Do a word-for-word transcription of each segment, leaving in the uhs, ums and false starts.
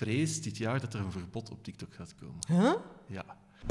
vrees dit jaar dat er een verbod op TikTok gaat komen. Huh? Ja.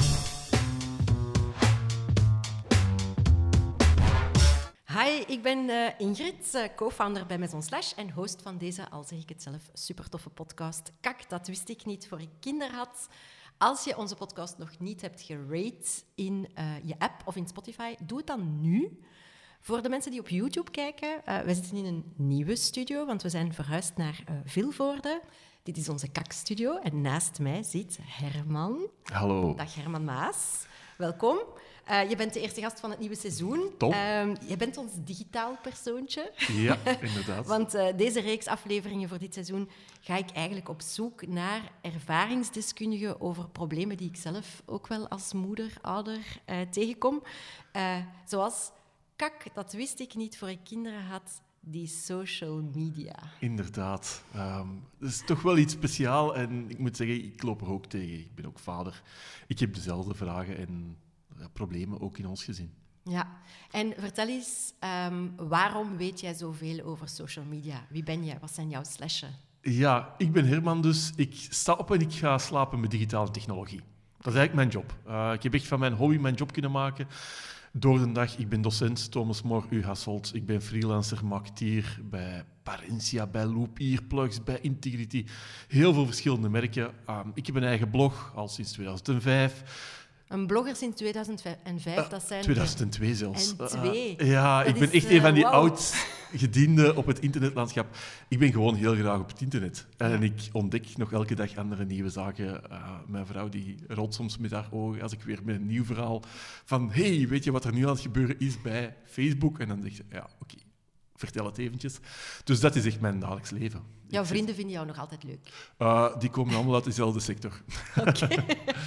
Hi, ik ben uh, Ingrid, uh, co-founder bij Maison Slash en host van deze, al zeg ik het zelf, super toffe podcast. Kak, dat wist ik niet voor ik kinderen had. Als je onze podcast nog niet hebt gerate in uh, je app of in Spotify, doe het dan nu. Voor de mensen die op YouTube kijken, uh, wij zitten in een nieuwe studio, want we zijn verhuisd naar uh, Vilvoorde. Dit is onze Kak-studio en naast mij zit Herman. Hallo. Dag Herman Maas, welkom. Uh, je bent de eerste gast van het nieuwe seizoen. Top. Uh, je bent ons digitaal persoontje. Ja, inderdaad. Want uh, deze reeks afleveringen voor dit seizoen ga ik eigenlijk op zoek naar ervaringsdeskundigen over problemen die ik zelf ook wel als moeder, ouder uh, tegenkom. Uh, zoals, kak, dat wist ik niet voor ik kinderen had, die social media. Inderdaad. Um, dat is toch wel iets speciaals en ik moet zeggen, ik loop er ook tegen. Ik ben ook vader. Ik heb dezelfde vragen en ja, problemen ook in ons gezin. Ja, en vertel eens, um, waarom weet jij zoveel over social media? Wie ben jij? Wat zijn jouw slashen? Ja, ik ben Herman dus. Ik sta op en ik ga slapen met digitale technologie. Dat is eigenlijk mijn job. Uh, ik heb echt van mijn hobby mijn job kunnen maken. Door de dag, ik ben docent, Thomas More, U Hasselt. Ik ben freelancer, marketeer bij Parentia, bij Loop, Earplugs, bij Integrity. Heel veel verschillende merken. Um, ik heb een eigen blog, al sinds tweeduizend vijf. Een blogger sinds tweeduizend vijf, uh, dat zijn... tweeduizend twee zelfs. En twee. Uh, ja, dat ik ben is, echt een van die uh, wow. oud-gedienden op het internetlandschap. Ik ben gewoon heel graag op het internet. Ja. En ik ontdek nog elke dag andere nieuwe zaken. Uh, mijn vrouw die rolt soms met haar ogen als ik weer met een nieuw verhaal van hey, weet je wat er nu aan het gebeuren is bij Facebook? En dan zegt ze, ja, oké, okay, vertel het eventjes. Dus dat is echt mijn dagelijks leven. Jouw vrienden vinden jou nog altijd leuk? Uh, die komen allemaal uit dezelfde sector. Oké. Okay.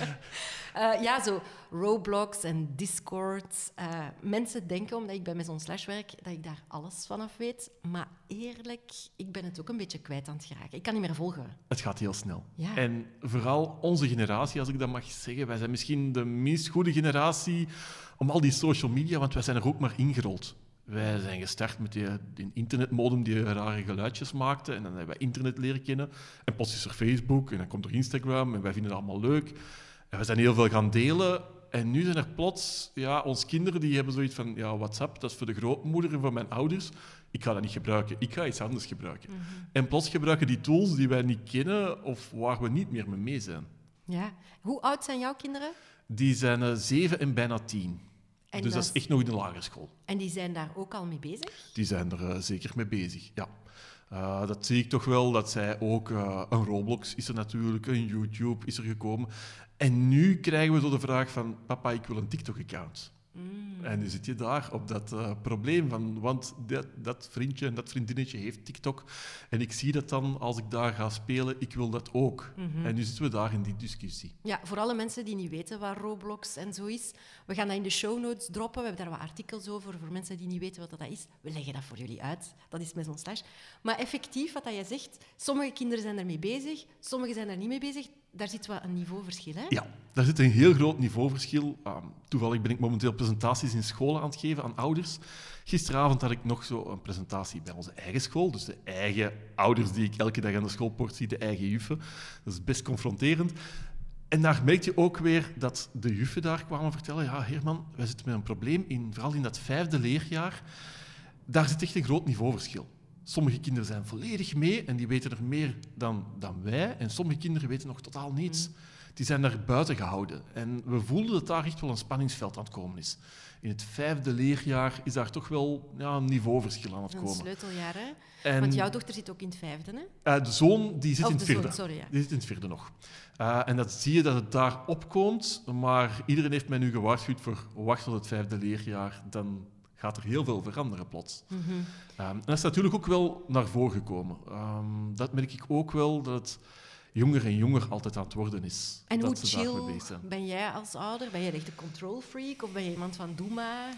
Uh, ja, zo Roblox en Discord. Uh, mensen denken, omdat ik bij Maison Slash werk, dat ik daar alles vanaf weet. Maar eerlijk, ik ben het ook een beetje kwijt aan het geraken. Ik kan niet meer volgen. Het gaat heel snel. Ja. En vooral onze generatie, als ik dat mag zeggen, wij zijn misschien de minst goede generatie om al die social media, want wij zijn er ook maar ingerold. Wij zijn gestart met die, die internetmodem die rare geluidjes maakte. En dan hebben wij internet leren kennen. En plots is er Facebook en dan komt er Instagram en wij vinden het allemaal leuk. En we zijn heel veel gaan delen. En nu zijn er plots, ja, onze kinderen die hebben zoiets van, ja, WhatsApp, dat is voor de grootmoeder en voor mijn ouders. Ik ga dat niet gebruiken. Ik ga iets anders gebruiken. Mm-hmm. En plots gebruiken die tools die wij niet kennen of waar we niet meer mee mee zijn. Ja. Hoe oud zijn jouw kinderen? Die zijn uh, zeven en bijna tien. En dus dat is echt nog in de lagere school. En die zijn daar ook al mee bezig? Die zijn er uh, zeker mee bezig, ja. Uh, dat zie ik toch wel, dat zij ook... Uh, een Roblox is er natuurlijk, een YouTube is er gekomen. En nu krijgen we zo de vraag van... Papa, ik wil een TikTok-account. Mm. En nu zit je daar op dat uh, probleem van... Want dat, dat vriendje en dat vriendinnetje heeft TikTok. En ik zie dat dan, als ik daar ga spelen, ik wil dat ook. Mm-hmm. En nu zitten we daar in die discussie. Ja, voor alle mensen die niet weten waar Roblox en zo is... We gaan dat in de show notes droppen. We hebben daar wat artikels over, voor mensen die niet weten wat dat is. We leggen dat voor jullie uit. Dat is Maison Slash. Maar effectief, wat dat jij zegt... Sommige kinderen zijn ermee bezig, sommigen zijn er niet mee bezig... Daar zit wel een niveauverschil, hè? Ja, daar zit een heel groot niveauverschil. Uh, toevallig ben ik momenteel presentaties in scholen aan het geven aan ouders. Gisteravond had ik nog zo een presentatie bij onze eigen school. Dus de eigen ouders die ik elke dag aan de schoolpoort zie, de eigen juffen. Dat is best confronterend. En daar merk je ook weer dat de juffen daar kwamen vertellen... Ja, Herman, wij zitten met een probleem, in, vooral in dat vijfde leerjaar. Daar zit echt een groot niveauverschil. Sommige kinderen zijn volledig mee en die weten er meer dan, dan wij. En sommige kinderen weten nog totaal niets. Mm. Die zijn daar buiten gehouden. En we voelden dat daar echt wel een spanningsveld aan het komen is. In het vijfde leerjaar is daar toch wel ja, een niveauverschil aan het komen. Een sleuteljaar, hè? En, want jouw dochter zit ook in het vijfde, hè? Uh, de zoon die zit of in het de vierde. Zoon, sorry, ja. Die zit in het vierde nog. Uh, en dat zie je dat het daar opkomt. Maar iedereen heeft mij nu gewaarschuwd voor wacht tot het vijfde leerjaar. Dan gaat er heel veel veranderen plots. Mm-hmm. Um, en dat is natuurlijk ook wel naar voren gekomen. Um, dat merk ik ook wel, dat het jonger en jonger altijd aan het worden is. En dat hoe ze chill ben jij als ouder? Ben jij echt een control freak of ben je iemand van doe maar?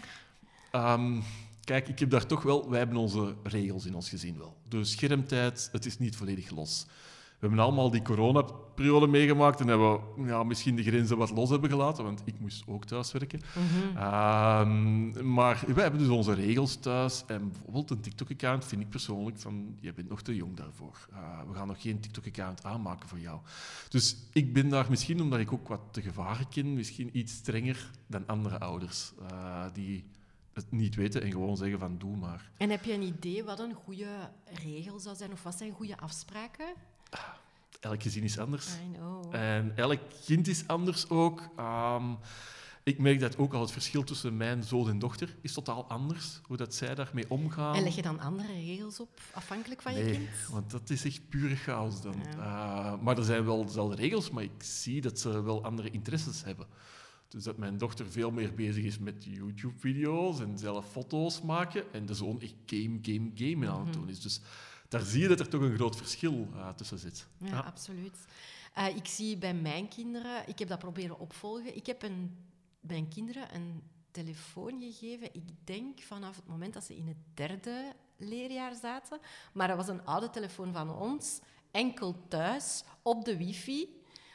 Um, kijk, ik heb daar toch wel... Wij hebben onze regels in ons gezin wel. Dus schermtijd, het is niet volledig los. We hebben allemaal die coronaperiode meegemaakt en hebben we ja, misschien de grenzen wat los hebben gelaten, want ik moest ook thuiswerken. Mm-hmm. Uh, maar we hebben dus onze regels thuis. En bijvoorbeeld een TikTok-account vind ik persoonlijk van, je bent nog te jong daarvoor. Uh, we gaan nog geen TikTok-account aanmaken voor jou. Dus ik ben daar misschien, omdat ik ook wat de gevaren ken, misschien iets strenger dan andere ouders uh, die het niet weten en gewoon zeggen van, doe maar. En heb je een idee wat een goede regel zou zijn, of wat zijn goede afspraken? Elk gezin is anders. I know. En elk kind is anders ook. Um, ik merk dat ook al het verschil tussen mijn zoon en dochter is totaal anders. Hoe dat zij daarmee omgaan. En leg je dan andere regels op, afhankelijk van nee, je kind? Want dat is echt pure chaos dan. Ja. Uh, maar er zijn wel dezelfde regels, maar ik zie dat ze wel andere interesses hebben. Dus dat mijn dochter veel meer bezig is met YouTube-video's en zelf foto's maken. En de zoon echt game, game, game aan het doen is. Dus daar zie je dat er toch een groot verschil uh, tussen zit. Ja, ja. absoluut. Uh, ik zie bij mijn kinderen, ik heb dat proberen opvolgen. Ik heb een, mijn kinderen een telefoon gegeven, ik denk vanaf het moment dat ze in het derde leerjaar zaten. Maar dat was een oude telefoon van ons, enkel thuis, op de wifi,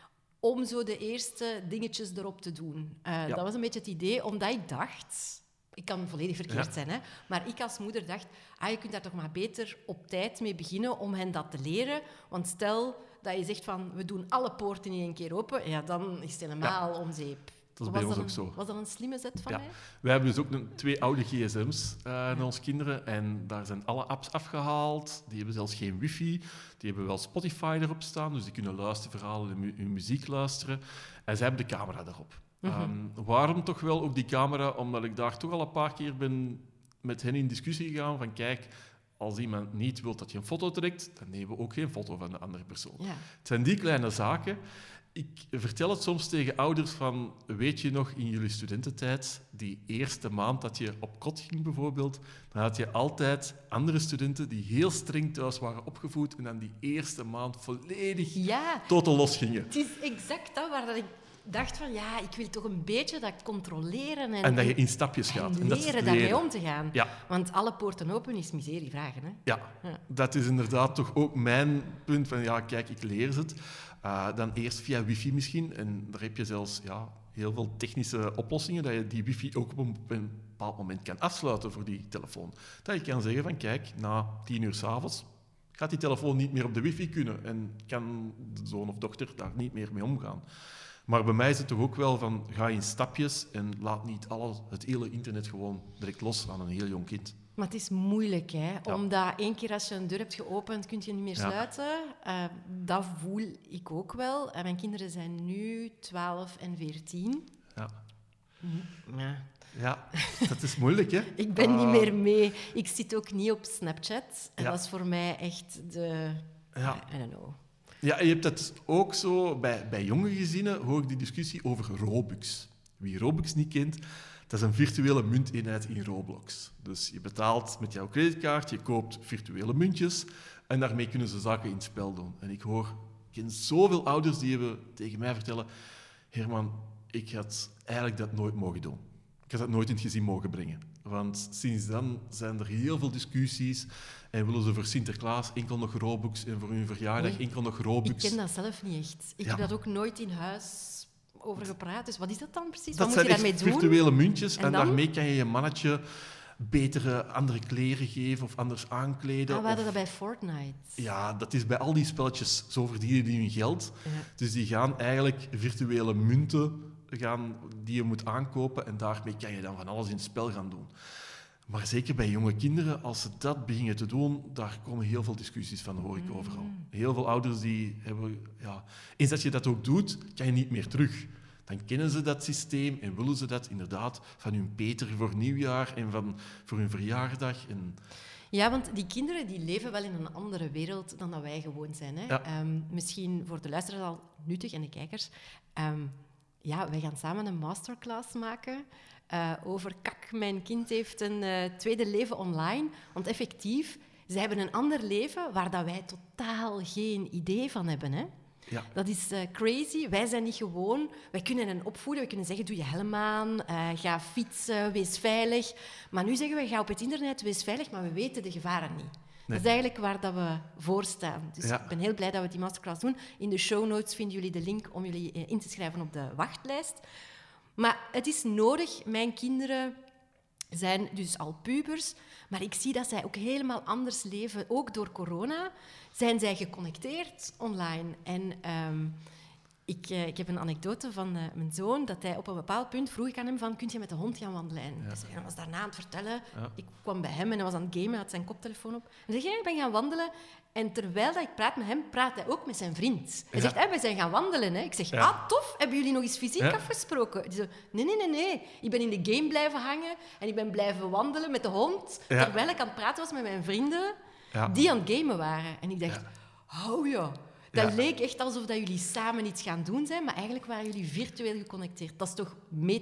om zo de eerste dingetjes erop te doen. Uh, ja. Dat was een beetje het idee, omdat ik dacht... Ik kan volledig verkeerd ja. zijn, hè? Maar ik als moeder dacht, ah, je kunt daar toch maar beter op tijd mee beginnen om hen dat te leren. Want stel dat je zegt van, we doen alle poorten in één keer open, ja, dan is het helemaal ja. om zeep. Dat is bij ons een, ook zo. Was dat een slimme zet van ja. mij? Wij hebben dus ook een, twee oude gsm's uh, ja. naar onze kinderen en daar zijn alle apps afgehaald. Die hebben zelfs geen wifi. Die hebben wel Spotify erop staan, dus die kunnen luisterverhalen en mu- muziek luisteren. En zij hebben de camera daarop. Mm-hmm. Um, waarom toch wel ook die camera? Omdat ik daar toch al een paar keer ben met hen in discussie gegaan van kijk, als iemand niet wil dat je een foto trekt, dan nemen we ook geen foto van de andere persoon. Ja. Het zijn die kleine zaken. Ik vertel het soms tegen ouders van, weet je nog in jullie studententijd, die eerste maand dat je op kot ging bijvoorbeeld, dan had je altijd andere studenten die heel streng thuis waren opgevoed en dan die eerste maand volledig ja. totaal los gingen. Het is exact dat waar dat ik dacht van, ja, ik wil toch een beetje dat controleren. En, en dat je in stapjes gaat. En, en leren dat daarmee om te gaan. Ja. Want alle poorten open is miserie vragen. Hè? Ja, ja, dat is inderdaad toch ook mijn punt van, ja, kijk, ik leer het. Uh, dan eerst via wifi misschien. En daar heb je zelfs ja, heel veel technische oplossingen, dat je die wifi ook op een, op een bepaald moment kan afsluiten voor die telefoon. Dat je kan zeggen van, kijk, na tien uur 's avonds gaat die telefoon niet meer op de wifi kunnen en kan de zoon of dochter daar niet meer mee omgaan. Maar bij mij is het toch ook wel van, ga in stapjes en laat niet alles, het hele internet gewoon direct los aan een heel jong kind. Maar het is moeilijk, hè? Ja. Omdat één keer als je een deur hebt geopend, kun je niet meer sluiten. Ja. Uh, dat voel ik ook wel. Uh, mijn kinderen zijn nu twaalf en veertien. Ja. Ja. Ja, dat is moeilijk, hè? Ik ben uh... niet meer mee. Ik zit ook niet op Snapchat. En ja. dat is voor mij echt de... Ja. I don't know. Ja, en je hebt dat ook zo... Bij, bij jonge gezinnen hoor ik die discussie over Robux. Wie Robux niet kent, dat is een virtuele munteenheid in Roblox. Dus je betaalt met jouw creditcard, je koopt virtuele muntjes en daarmee kunnen ze zaken in het spel doen. En ik hoor, ik ken zoveel ouders die hebben tegen mij vertellen, Herman, ik had eigenlijk dat nooit mogen doen. Ik had dat nooit in het gezin mogen brengen. Want sinds dan zijn er heel veel discussies en willen ze voor Sinterklaas enkel nog Robux en voor hun verjaardag nee, enkel nog Robux. Ik ken dat zelf niet echt. Ik ja. heb dat ook nooit in huis over gepraat. Dus wat is dat dan precies? Dat wat zijn moet je echt daarmee doen? Virtuele muntjes en, en daarmee kan je je mannetje betere andere kleren geven of anders aankleden. Ah, we hadden of... dat bij Fortnite. Ja, dat is bij al die spelletjes. Zo verdienen die hun geld. Ja. Dus die gaan eigenlijk virtuele munten gaan, die je moet aankopen en daarmee kan je dan van alles in het spel gaan doen. Maar zeker bij jonge kinderen, als ze dat beginnen te doen, daar komen heel veel discussies van, hoor ik overal. Heel veel ouders die hebben... Ja, eens dat je dat ook doet, kan je niet meer terug. Dan kennen ze dat systeem en willen ze dat inderdaad van hun Peter voor nieuwjaar en van, voor hun verjaardag. En... Ja, want die kinderen die leven wel in een andere wereld dan dat wij gewoon zijn. Hè? Ja. Um, misschien voor de luisteraars al nuttig en de kijkers. Um, ja, wij gaan samen een masterclass maken uh, over kak, mijn kind heeft een uh, tweede leven online. Want effectief, zij hebben een ander leven waar dat wij totaal geen idee van hebben, hè? Ja. Dat is uh, crazy. Wij zijn niet gewoon... Wij kunnen hen opvoeden. We kunnen zeggen, doe je helm aan, uh, ga fietsen, wees veilig. Maar nu zeggen wij, ga op het internet, wees veilig, maar we weten de gevaren niet. Dat is eigenlijk waar dat we voor staan. Dus Ja. ik ben heel blij dat we die masterclass doen. In de show notes vinden jullie de link om jullie in te schrijven op de wachtlijst. Maar het is nodig. Mijn kinderen zijn dus al pubers, maar ik zie dat zij ook helemaal anders leven. Ook door corona zijn zij geconnecteerd online. En um, ik, uh, ik heb een anekdote van uh, mijn zoon, dat hij op een bepaald punt vroeg ik aan hem van, kun je met de hond gaan wandelen? En Ja. hij was daarna aan het vertellen. Ja. Ik kwam bij hem en hij was aan het gamen, had zijn koptelefoon op. En zeg, ja, ik ben gaan wandelen. En terwijl dat ik praat met hem, praat hij ook met zijn vriend. Hij Ja. zegt, hey, we zijn gaan wandelen. Hè. Ik zeg, Ja. ah, tof, hebben jullie nog eens fysiek Ja. afgesproken? Die zo, nee, nee, nee, nee. Ik ben in de game blijven hangen en ik ben blijven wandelen met de hond, Ja. terwijl ik aan het praten was met mijn vrienden Ja. die aan het gamen waren. En ik dacht, oh ja, dat Ja. leek echt alsof dat jullie samen iets gaan doen zijn, maar eigenlijk waren jullie virtueel geconnecteerd. Dat is toch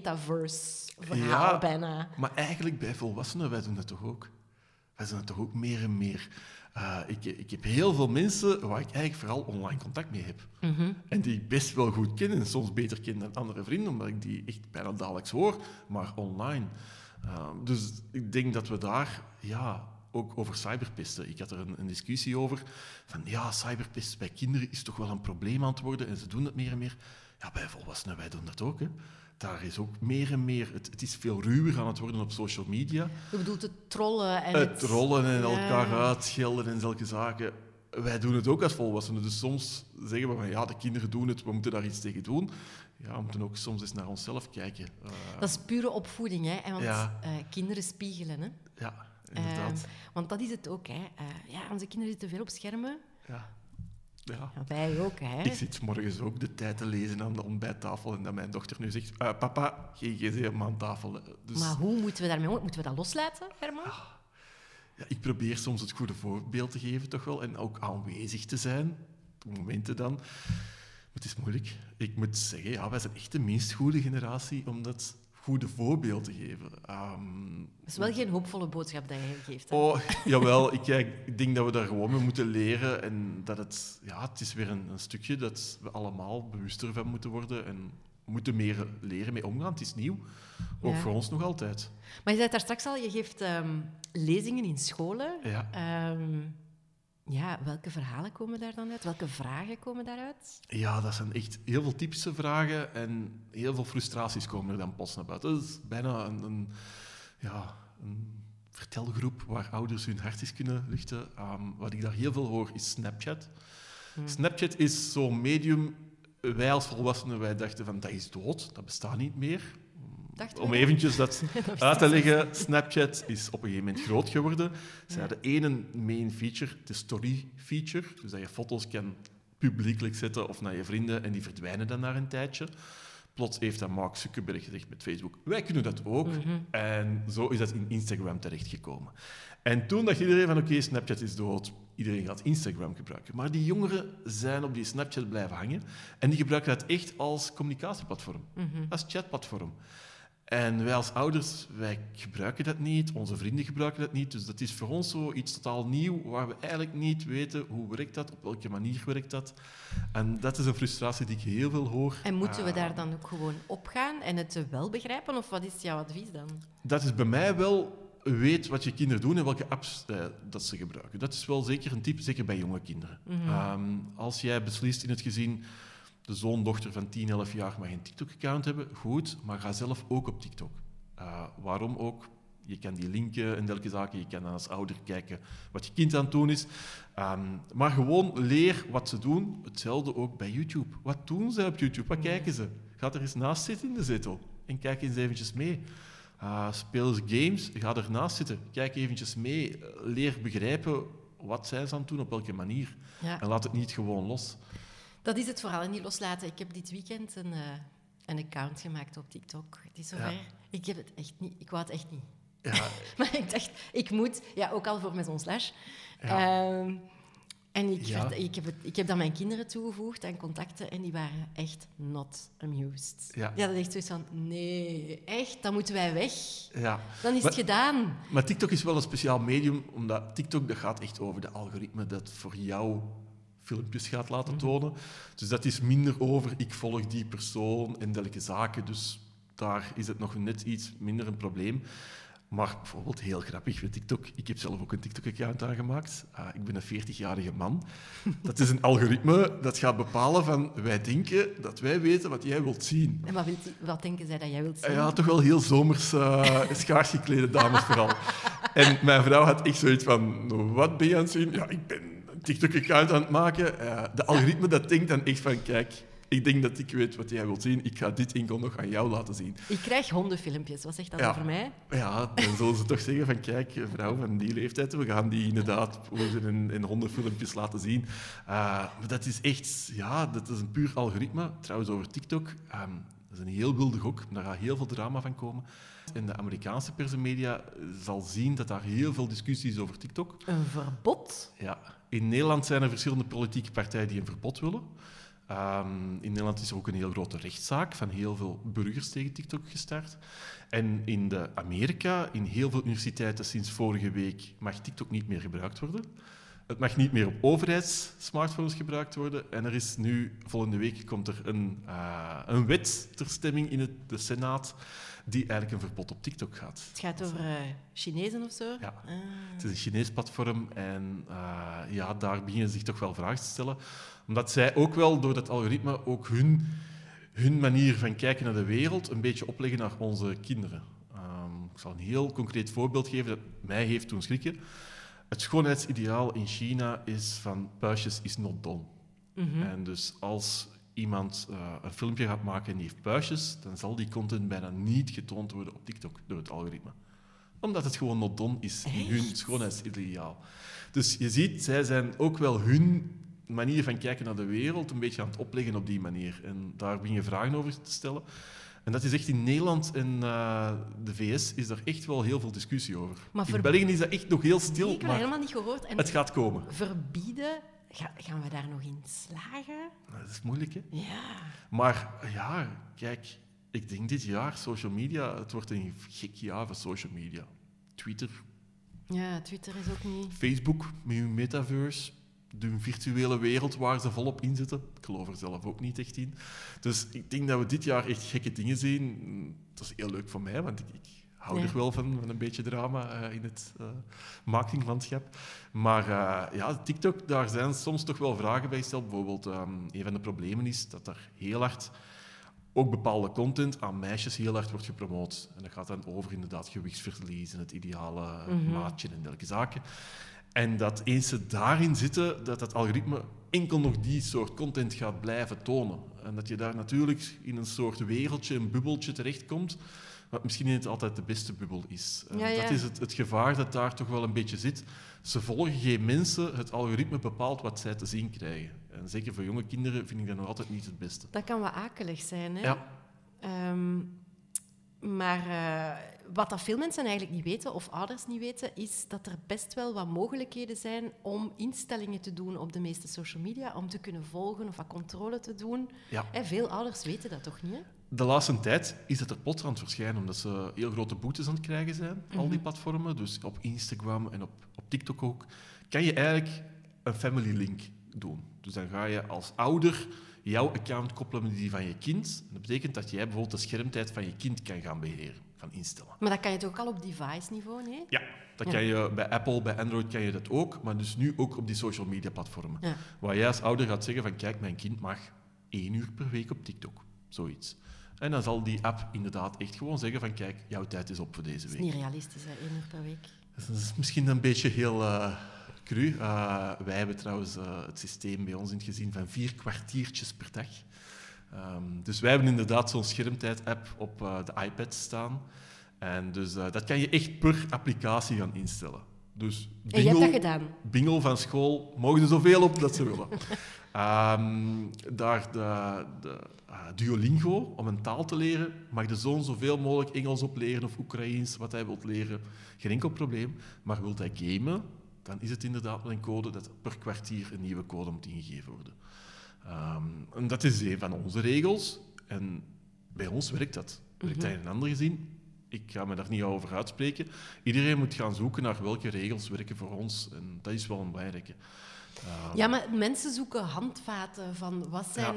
metaverse-verhaal Ja. bijna. Maar eigenlijk bij volwassenen, wij doen dat toch ook? Wij doen dat toch ook meer en meer. Uh, ik, ik heb heel veel mensen waar ik eigenlijk vooral online contact mee heb. Mm-hmm. En die ik best wel goed ken, en soms beter ken dan andere vrienden, omdat ik die echt bijna dagelijks hoor, maar online. Uh, dus ik denk dat we daar ja, ook over cyberpesten. Ik had er een, een discussie over. Van ja, cyberpest bij kinderen is toch wel een probleem aan het worden en ze doen het meer en meer. Ja, bij volwassenen, wij doen dat ook. Hè. Daar is ook meer en meer... Het, het is veel ruwer aan het worden op social media. Je bedoelt het trollen en Het het... trollen en Ja. elkaar uitschelden en zulke zaken. Wij doen het ook als volwassenen. Dus soms zeggen we van ja, de kinderen doen het, we moeten daar iets tegen doen. Ja, we moeten ook soms eens naar onszelf kijken. Uh, Dat is pure opvoeding, hè. En want Ja. uh, kinderen spiegelen, hè. ja, inderdaad. Uh, want dat is het ook, hè. Uh, ja, onze kinderen zitten veel op schermen. Ja. Ja. Ja, wij ook, hè. Ik zit morgens ook de tijd te lezen aan de ontbijttafel en dat mijn dochter nu zegt, uh, papa, geen gsm aan tafel. Dus, Maar hoe moeten we daarmee om? Moeten we dat loslaten, Herman? ja, ik probeer soms het goede voorbeeld te geven, toch wel, en ook aanwezig te zijn, op momenten dan. Maar het is moeilijk. Ik moet zeggen, ja, wij zijn echt de minst goede generatie om dat goede voorbeeld te geven. Um, Dat is wel geen hoopvolle boodschap dat je geeft, hè? Oh, jawel. Ik, kijk, ik denk dat we daar gewoon mee moeten leren. En dat het, ja, het is weer een, een stukje dat we allemaal bewuster van moeten worden. En moeten meer leren mee omgaan. Het is nieuw. Ook Ja. voor ons nog altijd. Maar je zei het daar straks al, je geeft um, lezingen in scholen. Ja. Um, ja, welke verhalen komen daar dan uit? Welke vragen komen daaruit? Ja, dat zijn echt heel veel typische vragen. En heel veel frustraties komen er dan pas naar buiten. Dat is bijna een... een ja, een vertelgroep waar ouders hun hartjes kunnen luchten. Um, wat ik daar heel veel hoor, is Snapchat. Hmm. Snapchat is zo'n medium... Wij als volwassenen wij dachten van, dat is dood, dat bestaat niet meer. Dachten Om we eventjes dat, dat uit te leggen, Snapchat is op een gegeven moment groot geworden. Ze Ja. hadden één main feature, de story feature. Dus dat je foto's kan publiekelijk zetten of naar je vrienden en die verdwijnen dan na een tijdje. Plots heeft dan Mark Zuckerberg gezegd met Facebook, wij kunnen dat ook. Mm-hmm. En zo is dat in Instagram terechtgekomen. En toen dacht iedereen van, oké, okay, Snapchat is dood. Iedereen gaat Instagram gebruiken. Maar die jongeren zijn op die Snapchat blijven hangen. En die gebruiken dat echt als communicatieplatform. Mm-hmm. Als chatplatform. En wij als ouders, wij gebruiken dat niet. Onze vrienden gebruiken dat niet. Dus dat is voor ons zo iets totaal nieuw, waar we eigenlijk niet weten hoe werkt dat, op welke manier werkt dat. En dat is een frustratie die ik heel veel hoor. En moeten we Uh, daar dan ook gewoon op gaan en het wel begrijpen? Of wat is jouw advies dan? Dat is bij mij wel... Weet wat je kinderen doen en welke apps eh, dat ze gebruiken. Dat is wel zeker een tip, zeker bij jonge kinderen. Mm-hmm. Um, als jij beslist in het gezin, de zoon, dochter van tien, elf jaar mag een TikTok-account hebben, goed, maar ga zelf ook op TikTok. Uh, waarom ook? Je kan die linken en dergelijke zaken, je kan dan als ouder kijken wat je kind aan het doen is. Um, maar gewoon leer wat ze doen. Hetzelfde ook bij YouTube. Wat doen ze op YouTube? Wat kijken ze? Ga er eens naast zitten in de zetel en kijk eens eventjes mee. Uh, speel eens games, ga ernaast zitten, kijk eventjes mee, leer begrijpen wat zijn ze aan het doen, op welke manier. Ja. En laat het niet gewoon los. Dat is het vooral, en niet loslaten. Ik heb dit weekend een, uh, een account gemaakt op TikTok. Het is zover. Ja. Ik heb het echt niet. Ik wou het echt niet. Ja. Maar ik dacht, ik moet, ja, ook al voor Maison Slash. Ja. Uh, en ik, Ja. ik, heb het, ik heb dan mijn kinderen toegevoegd aan contacten en die waren echt not amused. Ja. Ja, dat is echt zoiets van, nee, echt, dan moeten wij weg. Ja. Dan is maar, het gedaan. Maar TikTok is wel een speciaal medium, omdat TikTok dat gaat echt over de algoritme dat voor jou filmpjes gaat laten tonen. Dus dat is minder over, ik volg die persoon en dergelijke zaken. Dus daar is het nog net iets minder een probleem. Maar bijvoorbeeld, heel grappig met TikTok. Ik heb zelf ook een TikTok-account aangemaakt. Uh, ik ben een veertigjarige man. Dat is een algoritme dat gaat bepalen van... Wij denken dat wij weten wat jij wilt zien. En wat, wilt, wat denken zij dat jij wilt zien? Ja, toch wel heel zomers, uh, schaars geklede dames vooral. En mijn vrouw had echt zoiets van... Wat ben je aan het zien? Ja, ik ben een TikTok-account aan het maken. Uh, de algoritme dat denkt dan echt van... Kijk, ik denk dat ik weet wat jij wilt zien. Ik ga dit enkel nog aan jou laten zien. Ik krijg hondenfilmpjes. Wat zegt dat ja. over mij? Ja, dan zullen ze toch zeggen van... Kijk, vrouw van die leeftijd, we gaan die inderdaad in, in hondenfilmpjes laten zien. Uh, maar dat is echt... Ja, dat is een puur algoritme. Trouwens, over TikTok... Um, dat is een heel wilde gok. Daar gaat heel veel drama van komen. En de Amerikaanse pers en media zal zien dat daar heel veel discussies over TikTok. Een verbod? Ja. In Nederland zijn er verschillende politieke partijen die een verbod willen. Um, in Nederland is er ook een heel grote rechtszaak van heel veel burgers tegen TikTok gestart. En in de Amerika, in heel veel universiteiten sinds vorige week, mag TikTok niet meer gebruikt worden. Het mag niet meer op overheidssmartphones gebruikt worden. En er is nu, volgende week, komt er een, uh, een wet ter stemming in het, de Senaat die eigenlijk een verbod op TikTok gaat. Het gaat over uh, Chinezen of zo? Ja, ah. Het is een Chinees platform en uh, ja, daar beginnen ze zich toch wel vragen te stellen. Omdat zij ook wel door dat algoritme ook hun, hun manier van kijken naar de wereld een beetje opleggen naar onze kinderen. Um, ik zal een heel concreet voorbeeld geven dat mij heeft doen schrikken. Het schoonheidsideaal in China is van puistjes is not done. Mm-hmm. En dus als iemand uh, een filmpje gaat maken en die heeft puistjes, dan zal die content bijna niet getoond worden op TikTok door het algoritme. Omdat het gewoon not done is in hun schoonheidsideaal. Dus je ziet, zij zijn ook wel hun manier van kijken naar de wereld een beetje aan het opleggen op die manier. En daar begin je vragen over te stellen. En dat is echt in Nederland en uh, de V S is daar echt wel heel veel discussie over. Maar in ver... België is dat echt nog heel stil. Nee, ik heb maar helemaal niet gehoord. En het gaat komen. Verbieden, ga, gaan we daar nog in slagen? Nou, dat is moeilijk, hè? Ja. Maar ja, kijk, ik denk dit jaar, social media, het wordt een gek jaar van social media. Twitter. Ja, Twitter is ook niet... Facebook, met hun metaverse. De virtuele wereld waar ze volop in zitten. Ik geloof er zelf ook niet echt in. Dus ik denk dat we dit jaar echt gekke dingen zien. Dat is heel leuk voor mij, want ik, ik hou nee. er wel van, van een beetje drama uh, in het uh, marketinglandschap. Maar uh, ja, TikTok, daar zijn soms toch wel vragen bij gesteld. Bijvoorbeeld, um, een van de problemen is dat er heel hard ook bepaalde content aan meisjes heel hard wordt gepromoot. En dat gaat dan over inderdaad gewichtsverlies en het ideale mm-hmm. maatje en dergelijke zaken. En dat eens ze daarin zitten, dat het algoritme enkel nog die soort content gaat blijven tonen. En dat je daar natuurlijk in een soort wereldje, een bubbeltje terechtkomt, wat misschien niet altijd de beste bubbel is. Ja, ja. Dat is het, het gevaar dat daar toch wel een beetje zit. Ze volgen geen mensen, het algoritme bepaalt wat zij te zien krijgen. En zeker voor jonge kinderen vind ik dat nog altijd niet het beste. Dat kan wel akelig zijn, hè? Ja. Um, maar uh, wat dat veel mensen eigenlijk niet weten, of ouders niet weten, is dat er best wel wat mogelijkheden zijn om instellingen te doen op de meeste social media, om te kunnen volgen of wat controle te doen. Ja. Hey, veel ouders weten dat toch niet, hè? De laatste tijd is het er plots aan het verschijnen, omdat ze heel grote boetes aan het krijgen zijn, mm-hmm. al die platformen. Dus op Instagram en op, op TikTok ook, kan je eigenlijk een family link doen. Dus dan ga je als ouder jouw account koppelen met die van je kind. Dat betekent dat jij bijvoorbeeld de schermtijd van je kind kan gaan beheren, gaan instellen. Maar dat kan je toch ook al op device-niveau, nee? Ja, dat ja. kan je bij Apple, bij Android kan je dat ook, maar dus nu ook op die social media platformen. Ja. Waar jij als ouder gaat zeggen van kijk, mijn kind mag één uur per week op TikTok. Zoiets. En dan zal die app inderdaad echt gewoon zeggen van kijk, jouw tijd is op voor deze week. Dat is niet realistisch, hè? één uur per week. Dat is misschien een beetje heel uh, cru. Uh, wij hebben trouwens uh, het systeem bij ons in het gezin van vier kwartiertjes per dag. Um, dus wij hebben inderdaad zo'n schermtijd-app op uh, de iPad staan. En dus uh, dat kan je echt per applicatie gaan instellen. Dus Bingel, en je hebt dat gedaan? Bingel van school mogen er zoveel op dat ze willen. Um, daar de, de uh, Duolingo, om een taal te leren, mag de zoon zoveel mogelijk Engels opleren of Oekraïens, wat hij wilt leren. Geen enkel probleem. Maar wilt hij gamen, dan is het inderdaad met een code dat per kwartier een nieuwe code moet ingegeven worden. Um, en dat is een van onze regels. En bij ons werkt dat. Werkt mm-hmm. dat in een ander gezin? Ik ga me daar niet over uitspreken. Iedereen moet gaan zoeken naar welke regels werken voor ons. En dat is wel een belangrijke. Uh, ja, maar mensen zoeken handvaten van wat zijn ja.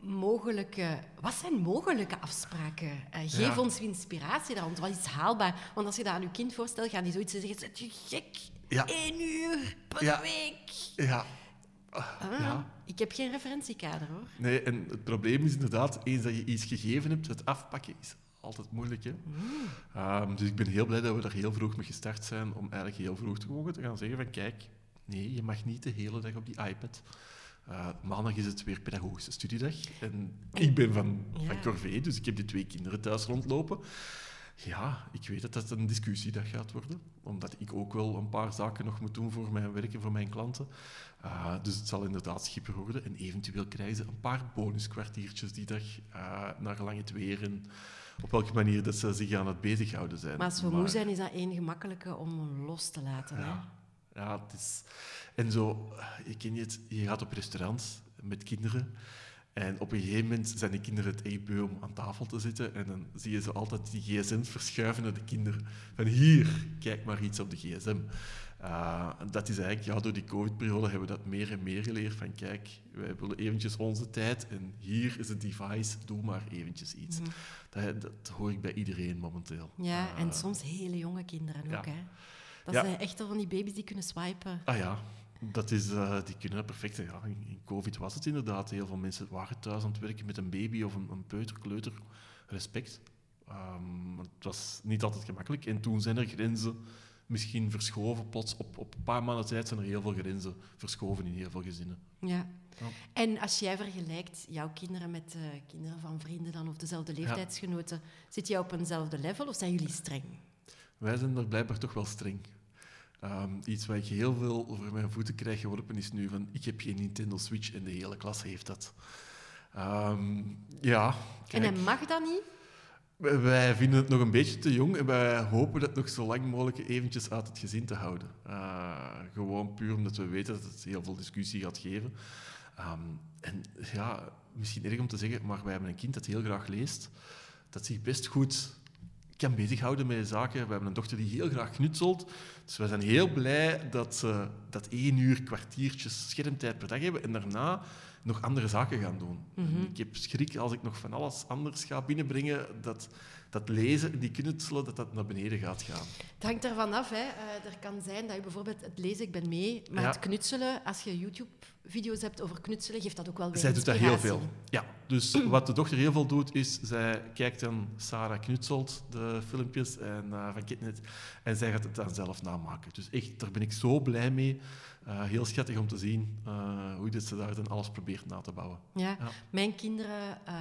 mogelijke, wat zijn mogelijke afspraken? Uh, geef Ja. ons inspiratie daar, want wat is haalbaar? Want als je dat aan je kind voorstelt, gaan die zoiets zeggen, zet je gek? Ja. Eén uur per Ja. week? Ja. Ah, Ja. Ik heb geen referentiekader, hoor. Nee, en het probleem is inderdaad, eens dat je iets gegeven hebt, het afpakken is altijd moeilijk. Hè? Mm. Um, dus ik ben heel blij dat we daar heel vroeg mee gestart zijn, om eigenlijk heel vroeg te mogen te gaan zeggen van kijk, nee, je mag niet de hele dag op die iPad. Uh, maandag is het weer pedagogische studiedag. En ik ben van, Ja. van Corvée, dus ik heb die twee kinderen thuis rondlopen. Ja, ik weet dat dat een discussiedag gaat worden, omdat ik ook wel een paar zaken nog moet doen voor mijn werk en voor mijn klanten. Uh, dus het zal inderdaad schipper worden en eventueel krijgen ze een paar bonuskwartiertjes die dag, uh, naar lang het weer en op welke manier dat ze zich aan het bezighouden zijn. Maar als we moe zijn, is dat één gemakkelijke om los te laten. Ja, hè? ja het is... En zo, je ken het, je gaat op restaurants met kinderen en op een gegeven moment zijn de kinderen het echt beu om aan tafel te zitten en dan zie je ze altijd die gsm's verschuiven naar de kinderen. Van hier, kijk maar iets op de gsm. Uh, dat is eigenlijk, ja, door die covid-periode hebben we dat meer en meer geleerd van kijk, wij willen eventjes onze tijd en hier is het device, doe maar eventjes iets. Mm-hmm. Dat, dat hoor ik bij iedereen momenteel. Ja, Uh, en soms hele jonge kinderen ja. ook. Hè. Dat Ja. zijn echt al van die baby's die kunnen swipen. Ah ja, dat is, uh, die kunnen dat perfect. Ja, in, in covid was het inderdaad. Heel veel mensen waren thuis aan het werken met een baby of een, een peuter, kleuter. Respect. Um, het was niet altijd gemakkelijk. En toen zijn er grenzen misschien verschoven. Plots op, op een paar maanden tijd zijn er heel veel grenzen verschoven in heel veel gezinnen. Ja. Ja. En als jij vergelijkt jouw kinderen met uh, kinderen van vrienden dan, of dezelfde leeftijdsgenoten, ja. Zit jij op eenzelfde level of zijn jullie streng? Wij zijn er blijkbaar toch wel streng. Um, iets waar ik heel veel over mijn voeten krijg geworpen is nu van ik heb geen Nintendo Switch en de hele klas heeft dat. Um, ja, kijk. En hij mag dat niet? Wij vinden het nog een beetje te jong en wij hopen dat nog zo lang mogelijk eventjes uit het gezin te houden. Uh, gewoon puur omdat we weten dat het heel veel discussie gaat geven. Um, en ja, misschien erg om te zeggen, maar wij hebben een kind dat heel graag leest, dat zich best goed kan bezighouden met zaken. We hebben een dochter die heel graag knutselt. Dus wij zijn heel blij dat ze dat één uur, kwartiertjes schermtijd per dag hebben en daarna nog andere zaken gaan doen. Mm-hmm. Ik heb schrik als ik nog van alles anders ga binnenbrengen, dat dat lezen en die knutselen, dat dat naar beneden gaat gaan. Het hangt ervan af. Hè. Uh, er kan zijn dat je bijvoorbeeld het lezen, ik ben mee, maar ja. het knutselen, als je YouTube-video's hebt over knutselen, geeft dat ook wel weer zij doet inspiratie. dat heel veel. Ja, dus wat de dochter heel veel doet, is zij kijkt dan Sarah knutselt, de filmpjes en, uh, van Kitnet, en zij gaat het dan zelf namaken. Dus echt, daar ben ik zo blij mee. Uh, heel schattig om te zien uh, hoe dit ze daar dan alles probeert na te bouwen. Ja, ja. Mijn kinderen uh,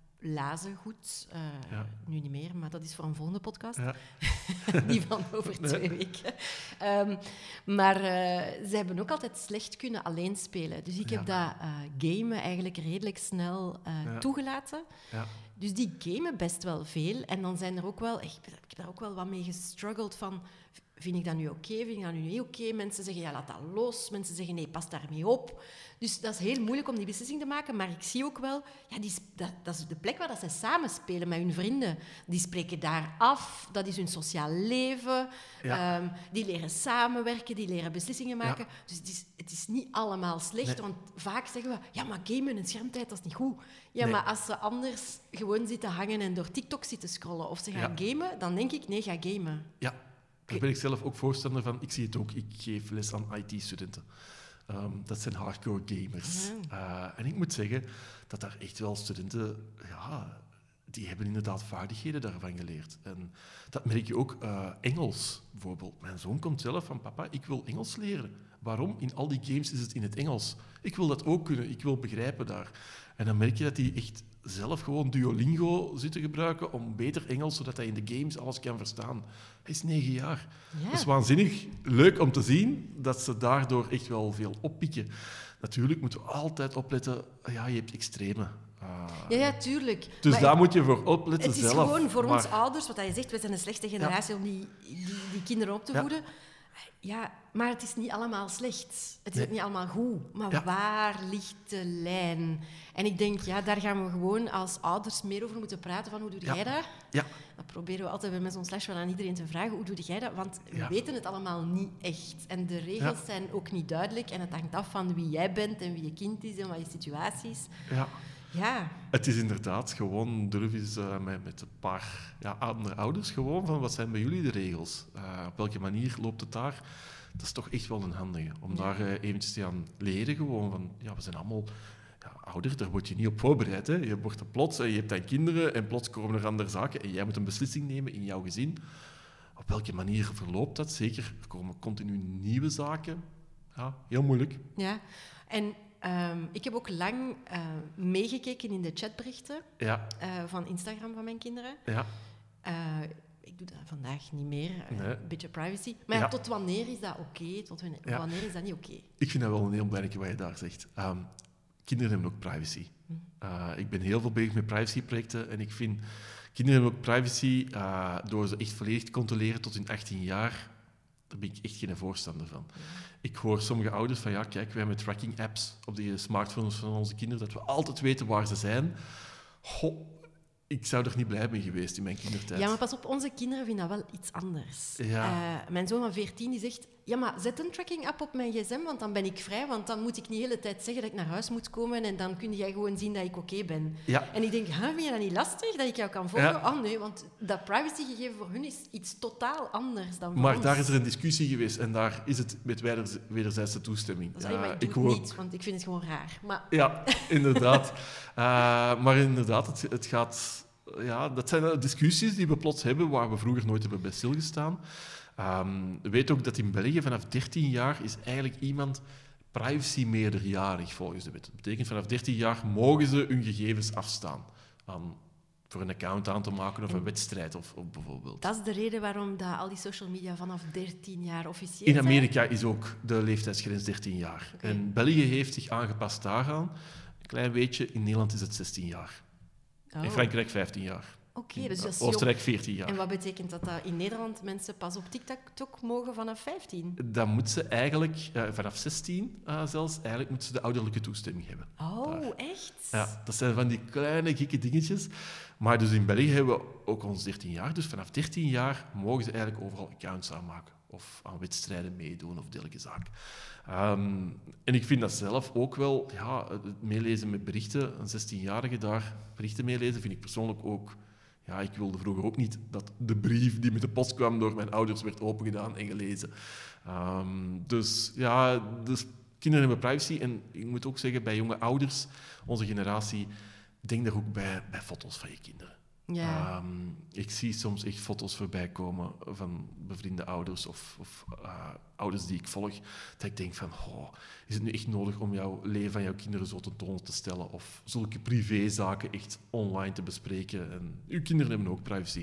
lazen goed. Uh, ja. Nu niet meer, maar dat is voor een volgende podcast. Ja. Die van over nee. twee weken. Um, maar uh, ze hebben ook altijd slecht kunnen alleen spelen. Dus ik heb ja. dat uh, gamen eigenlijk redelijk snel uh, ja. toegelaten. Ja. Dus die gamen best wel veel. En dan zijn er ook wel... Ik heb daar ook wel wat mee gestruggeld van... Vind ik dat nu oké? Okay? Vind ik dat nu niet oké? Okay? Mensen zeggen, ja, laat dat los. Mensen zeggen, nee, pas daarmee op. Dus dat is heel moeilijk om die beslissing te maken. Maar ik zie ook wel, ja, die, dat, dat is de plek waar dat zij samen spelen met hun vrienden. Die spreken daar af. Dat is hun sociaal leven. Ja. Um, die leren samenwerken, die leren beslissingen maken. Ja. Dus het is, het is niet allemaal slecht. Nee. Want vaak zeggen we, ja, maar gamen en schermtijd, dat is niet goed. Ja, nee. Maar als ze anders gewoon zitten hangen en door TikTok zitten scrollen of ze gaan ja. gamen, dan denk ik, nee, ga gamen. Ja. Daar ben ik zelf ook voorstander van. Ik zie het ook. Ik geef les aan I T-studenten. Um, dat zijn hardcore gamers. Ja. Uh, en ik moet zeggen dat daar echt wel studenten... Ja, die hebben inderdaad vaardigheden daarvan geleerd. En dat merk je ook. Uh, Engels, bijvoorbeeld. Mijn zoon komt zelf van... Papa, ik wil Engels leren. Waarom? In al die games is het in het Engels. Ik wil dat ook kunnen. Ik wil begrijpen daar. En dan merk je dat hij echt zelf gewoon Duolingo zit te gebruiken om beter Engels, zodat hij in de games alles kan verstaan. Hij is negen jaar. Ja. Dat is waanzinnig leuk om te zien dat ze daardoor echt wel veel oppikken. Natuurlijk moeten we altijd opletten. Ja, je hebt extreme. Uh, ja, ja, tuurlijk. Dus maar daar moet je voor opletten zelf. Het is zelf. gewoon voor maar... ons ouders, wat je zegt, we zijn een slechte generatie ja. om die, die, die kinderen op te ja. voeden. Ja, maar het is niet allemaal slecht. Het is nee. ook niet allemaal goed. Maar ja. waar ligt de lijn? En ik denk, ja, daar gaan we gewoon als ouders meer over moeten praten. Van, hoe doe ja. jij dat? Ja. Dat proberen we altijd bij Maison Slash wel aan iedereen te vragen. Hoe doe jij dat? Want we ja. weten het allemaal niet echt. En de regels ja. zijn ook niet duidelijk. En het hangt af van wie jij bent en wie je kind is en wat je situatie is. Ja. Ja. Het is inderdaad gewoon durf eens uh, met, met een paar ja, andere ouders gewoon van wat zijn bij jullie de regels? Uh, op welke manier loopt het daar? Dat is toch echt wel een handige. Om ja. daar uh, eventjes te gaan leren gewoon van ja, we zijn allemaal ja, ouder, daar word je niet op voorbereid. Hè? Je wordt er plots en je hebt dan kinderen en plots komen er andere zaken en jij moet een beslissing nemen in jouw gezin. Op welke manier verloopt dat? Zeker, er komen continu nieuwe zaken. Ja, heel moeilijk. Ja, en um, ik heb ook lang uh, meegekeken in de chatberichten ja. uh, van Instagram van mijn kinderen. Ja. Uh, ik doe dat vandaag niet meer, uh, nee. een beetje privacy. Maar ja, ja, tot wanneer is dat oké? Okay? Tot wanneer ja. is dat niet oké? Okay? Ik vind dat wel een heel belangrijk wat je daar zegt. Um, kinderen hebben ook privacy. Uh, ik ben heel veel bezig met privacyprojecten en ik vind... Kinderen hebben ook privacy uh, door ze echt volledig te controleren tot hun achttien jaar. Daar ben ik echt geen voorstander van. Ja. Ik hoor sommige ouders van, ja, kijk, wij hebben tracking-apps op die smartphones van onze kinderen, dat we altijd weten waar ze zijn. Goh, ik zou er niet blij mee geweest in mijn kindertijd. Ja, maar pas op, onze kinderen vinden dat wel iets anders. Ja. Uh, mijn zoon van veertien die zegt, ja, maar zet een tracking-app op mijn gsm, want dan ben ik vrij, want dan moet ik niet de hele tijd zeggen dat ik naar huis moet komen en dan kun jij gewoon zien dat ik oké okay ben. Ja. En ik denk, huh, vind je dat niet lastig, dat ik jou kan volgen? Ja. Oh nee, want dat privacygegeven voor hun is iets totaal anders dan voor maar ons. daar is er een discussie geweest en daar is het met weder- wederzijdse toestemming. Dat is, uh, maar ik doe ik het hoor... niet, want ik vind het gewoon raar. Maar... Ja, inderdaad. uh, maar inderdaad, het, het gaat... Ja, dat zijn discussies die we plots hebben, waar we vroeger nooit hebben bij stilgestaan. Um, we weten ook dat in België vanaf dertien jaar is eigenlijk iemand privacy meerderjarig volgens de wet. Dat betekent vanaf dertien jaar mogen ze hun gegevens afstaan aan, voor een account aan te maken of een wedstrijd of, of bijvoorbeeld. Dat is de reden waarom dat al die social media vanaf dertien jaar officieel In zijn? Amerika is ook de leeftijdsgrens dertien jaar. Okay. En België heeft zich aangepast daaraan. Een klein beetje, in Nederland is het zestien jaar. Oh. In Frankrijk vijftien jaar. Oké, okay, dus dat is Oostenrijk veertien jaar. En wat betekent dat, dat in Nederland mensen pas op TikTok mogen vanaf vijftien? Dan moet ze eigenlijk, uh, vanaf zestien uh, zelfs, eigenlijk moet ze de ouderlijke toestemming hebben. Oh, daar. echt? Ja, dat zijn van die kleine, gekke dingetjes. Maar dus in België hebben we ook ons dertien jaar. Dus vanaf dertien jaar mogen ze eigenlijk overal accounts aanmaken. Of aan wedstrijden meedoen of dergelijke zaken. Um, en ik vind dat zelf ook wel, ja, het meelezen met berichten, een zestienjarige daar berichten meelezen, vind ik persoonlijk ook... Ja, ik wilde vroeger ook niet dat de brief die met de post kwam door mijn ouders werd opengedaan en gelezen. Um, dus ja, dus kinderen hebben privacy. En ik moet ook zeggen, bij jonge ouders, onze generatie, denk daar ook bij, bij foto's van je kinderen. Ja. Um, ik zie soms echt foto's voorbij komen van bevriende ouders of, of uh, ouders die ik volg, dat ik denk van, oh, is het nu echt nodig om jouw leven van jouw kinderen zo tentoon te stellen of zulke privézaken echt online te bespreken? En uw kinderen hebben ook privacy.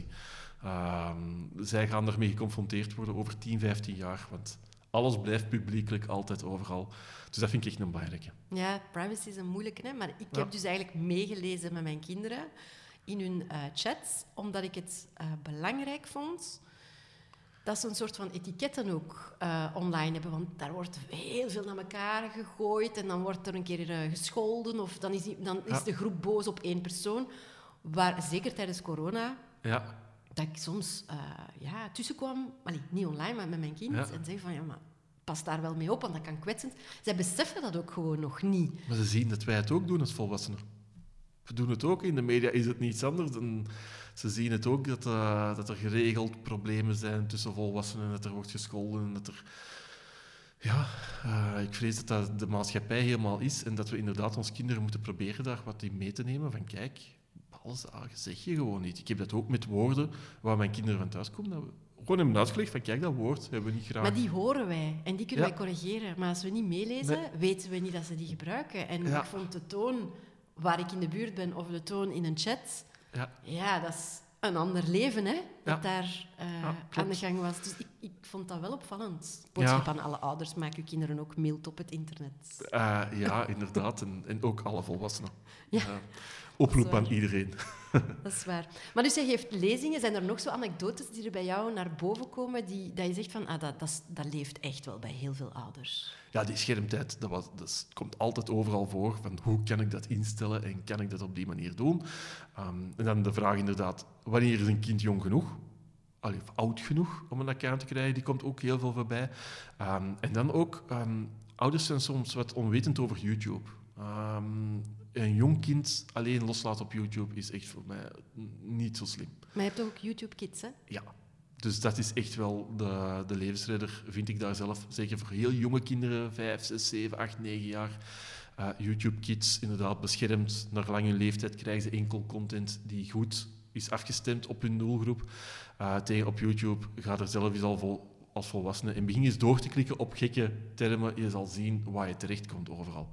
Um, zij gaan daarmee geconfronteerd worden over tien, vijftien jaar, want alles blijft publiekelijk, altijd, overal. Dus dat vind ik echt een belangrijke. Ja, privacy is een moeilijke, hè? Maar ik ja. heb dus eigenlijk meegelezen met mijn kinderen in hun uh, chats, omdat ik het uh, belangrijk vond dat ze een soort van etiketten ook uh, online hebben. Want daar wordt heel veel naar elkaar gegooid en dan wordt er een keer uh, gescholden of dan is, die, dan is ja. de groep boos op één persoon. Waar, zeker tijdens corona, ja. dat ik soms uh, ja, tussenkwam, allee, niet online, maar met mijn kind, ja. en zei van, ja, maar pas daar wel mee op, want dat kan kwetsend. Zij beseffen dat ook gewoon nog niet. Maar ze zien dat wij het ook doen als volwassenen. We doen het ook. In de media is het niets anders. En ze zien het ook, dat, uh, dat er geregeld problemen zijn tussen volwassenen, dat er wordt gescholden en dat er... Ja, uh, ik vrees dat dat de maatschappij helemaal is en dat we inderdaad ons kinderen moeten proberen daar wat in mee te nemen. Van kijk, alles zeg je gewoon niet. Ik heb dat ook met woorden waar mijn kinderen van thuis komen. Dat we gewoon hebben uitgelegd van kijk, dat woord hebben we niet graag. Maar die horen wij en die kunnen ja. wij corrigeren. Maar als we niet meelezen, nee. weten we niet dat ze die gebruiken. En ja. ik vond de toon waar ik in de buurt ben of de toon in een chat, ja, ja dat is een ander leven, hè, dat ja. daar uh, ja, aan de gang was. Dus ik, ik vond dat wel opvallend. Boodschap ja. aan alle ouders, maak uw kinderen ook mild op het internet. Uh, ja, inderdaad. En, en ook alle volwassenen. Ja. Uh, oproep aan iedereen. Dat is waar. Maar dus je geeft lezingen. Zijn er nog zo anekdotes die er bij jou naar boven komen, die, dat je zegt van, ah, dat, dat, dat leeft echt wel bij heel veel ouders? Ja, die schermtijd, dat, was, dat komt altijd overal voor. Van hoe kan ik dat instellen en kan ik dat op die manier doen? Um, en dan de vraag inderdaad, wanneer is een kind jong genoeg? Allee, of oud genoeg om een account te krijgen? Die komt ook heel veel voorbij. Um, en dan ook, um, ouders zijn soms wat onwetend over YouTube. Um, een jong kind alleen loslaten op YouTube is echt voor mij niet zo slim. Maar je hebt ook YouTube Kids, hè? Ja. Dus dat is echt wel de, de levensredder, vind ik daar zelf. Zeker voor heel jonge kinderen, vijf, zes, zeven, acht, negen jaar. Uh, YouTube Kids, inderdaad beschermd. Naar lange leeftijd krijgen ze enkel content die goed is afgestemd op hun doelgroep. Uh, tegen op YouTube ga er zelf eens al vol, als volwassene en begin eens door te klikken op gekke termen. Je zal zien waar je terechtkomt overal.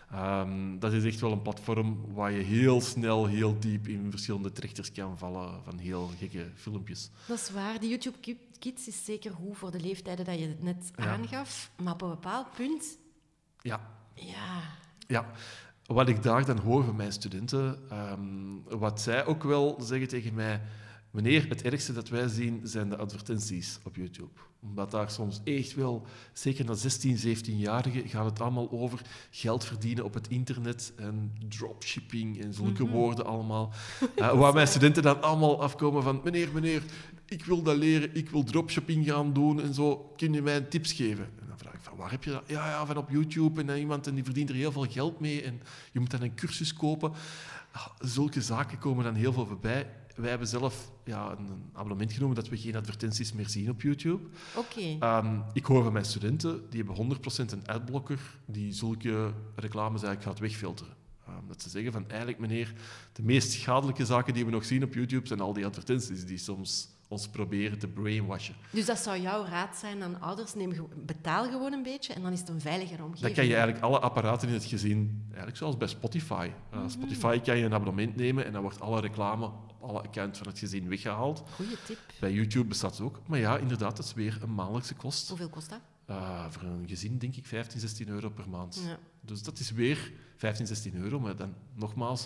Um, dat is echt wel een platform waar je heel snel, heel diep in verschillende trechters kan vallen van heel gekke filmpjes. Dat is waar. Die YouTube Kids is zeker goed voor de leeftijden dat je het net ja. aangaf. Maar op een bepaald punt... Ja. Ja. Ja. Wat ik daar dan hoor van mijn studenten, um, wat zij ook wel zeggen tegen mij... Meneer, het ergste dat wij zien zijn de advertenties op YouTube. Omdat daar soms echt wel, zeker na zestien, zeventien-jarigen, gaat het allemaal over geld verdienen op het internet en dropshipping en zulke mm-hmm. woorden allemaal. Uh, waar mijn studenten dan allemaal afkomen van, meneer, meneer, ik wil dat leren, ik wil dropshipping gaan doen en zo, kun je mij tips geven? En dan vraag ik van, waar heb je dat? Ja, ja, van op YouTube en dan iemand en die verdient er heel veel geld mee en je moet dan een cursus kopen. Uh, zulke zaken komen dan heel veel voorbij. Wij hebben zelf ja, een abonnement genomen dat we geen advertenties meer zien op YouTube. Oké. Okay. Um, ik hoor van mijn studenten, die hebben honderd procent een adblocker die zulke reclames eigenlijk gaat wegfilteren. Um, dat ze zeggen van, eigenlijk meneer, de meest schadelijke zaken die we nog zien op YouTube zijn al die advertenties die soms ons proberen te brainwashen. Dus dat zou jouw raad zijn aan ouders, neem, betaal gewoon een beetje en dan is het een veiligere omgeving. Dan kan je eigenlijk alle apparaten in het gezin, eigenlijk zoals bij Spotify. Uh, mm-hmm. Spotify kan je een abonnement nemen en dan wordt alle reclame op alle accounts van het gezin weggehaald. Goeie tip. Bij YouTube bestaat het ook. Maar ja, inderdaad, dat is weer een maandelijkse kost. Hoeveel kost dat? Uh, voor een gezin denk ik vijftien, zestien euro per maand. Ja. Dus dat is weer vijftien, zestien euro, maar dan nogmaals...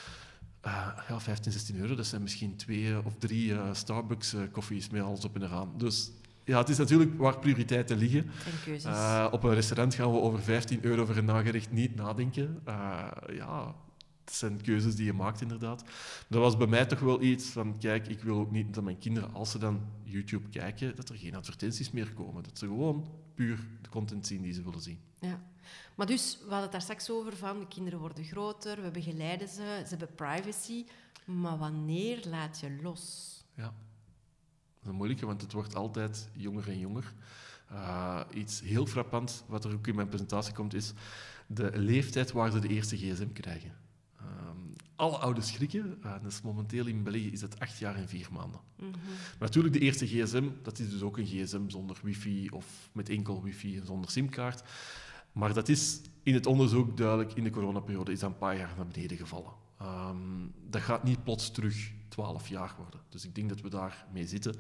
Uh, ja, vijftien, zestien euro, dat zijn misschien twee of drie uh, Starbucks-koffies uh, met alles op en eraan. Dus ja, het is natuurlijk waar prioriteiten liggen. En keuzes. Uh, op een restaurant gaan we over vijftien euro voor een nagerecht niet nadenken. Uh, ja, het zijn keuzes die je maakt, inderdaad. Dat was bij mij toch wel iets van, kijk, ik wil ook niet dat mijn kinderen, als ze dan YouTube kijken, dat er geen advertenties meer komen. Dat ze gewoon puur de content zien die ze willen zien. Ja. Maar dus, we hadden het daar straks over van, de kinderen worden groter, we begeleiden ze, ze hebben privacy. Maar wanneer laat je los? Ja, dat is een moeilijke, want het wordt altijd jonger en jonger. Uh, iets heel frappant, wat er ook in mijn presentatie komt, is de leeftijd waar ze de eerste gsm krijgen. Uh, alle ouders schrikken. Uh, dus momenteel in België is dat acht jaar en vier maanden. Mm-hmm. Maar natuurlijk, de eerste gsm, dat is dus ook een gsm zonder wifi of met enkel wifi en zonder simkaart. Maar dat is in het onderzoek duidelijk, in de coronaperiode is dat een paar jaar naar beneden gevallen. Um, dat gaat niet plots terug twaalf jaar worden. Dus ik denk dat we daar mee zitten.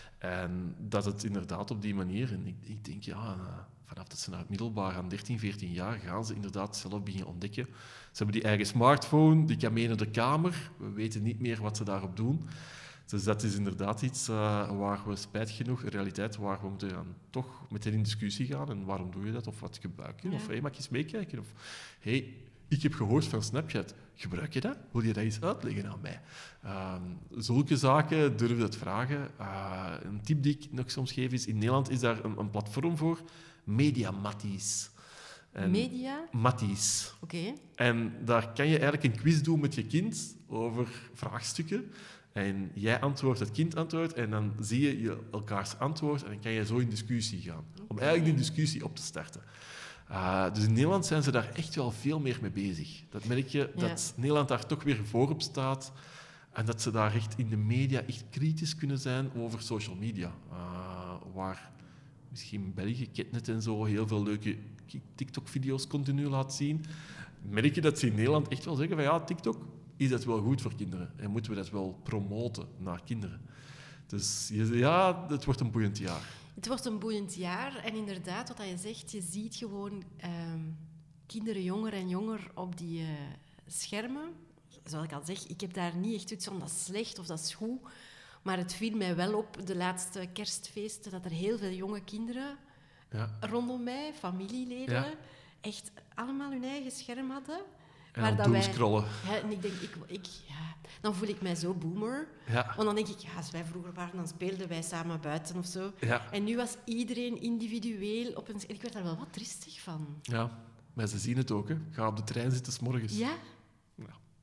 En dat het inderdaad op die manier... En ik, ik denk, ja, vanaf dat ze naar het middelbaar gaan, dertien, veertien jaar, gaan ze inderdaad zelf beginnen ontdekken. Ze hebben die eigen smartphone, die kan mee naar de kamer. We weten niet meer wat ze daarop doen. Dus dat is inderdaad iets uh, waar we, spijtig genoeg, een realiteit waar we moeten gaan, toch meteen in discussie gaan. En waarom doe je dat? Of wat gebruik je? Ja. Of hey, mag ik eens meekijken? Of hey, ik heb gehoord van Snapchat. Gebruik je dat? Wil je dat eens uitleggen aan mij? Uh, zulke zaken durven dat vragen. Uh, een tip die ik nog soms geef is, in Nederland is daar een, een platform voor, Media Matties. En Media? Matties. Oké. Okay. En daar kan je eigenlijk een quiz doen met je kind over vraagstukken. En jij antwoordt, het kind antwoordt, en dan zie je, je elkaars antwoord en dan kan je zo in discussie gaan. Okay. Om eigenlijk die discussie op te starten. Uh, dus in Nederland zijn ze daar echt wel veel meer mee bezig. Dat merk je, ja. Dat Nederland daar toch weer voorop staat en dat ze daar echt in de media echt kritisch kunnen zijn over social media. Uh, waar misschien België, Ketnet en zo, heel veel leuke TikTok-video's continu laat zien. Merk je dat ze in Nederland echt wel zeggen van ja, TikTok... is dat wel goed voor kinderen en moeten we dat wel promoten naar kinderen. Dus ja, het wordt een boeiend jaar. Het wordt een boeiend jaar en inderdaad, wat je zegt, je ziet gewoon um, kinderen jonger en jonger op die uh, schermen. Zoals ik al zeg, ik heb daar niet echt iets van dat is slecht of dat is goed, maar het viel mij wel op de laatste kerstfeesten dat er heel veel jonge kinderen ja. rondom mij, familieleden, ja. echt allemaal hun eigen scherm hadden. En maar dat wij, scrollen. Ja, en ik denk, ik, ik, ja, dan voel ik mij zo boomer. Ja. Want dan denk ik, ja, als wij vroeger waren, dan speelden wij samen buiten of zo. Ja. En nu was iedereen individueel op een... En ik werd daar wel wat tristig van. Ja, maar ze zien het ook. Hè. Ga op de trein zitten 's morgens. Ja.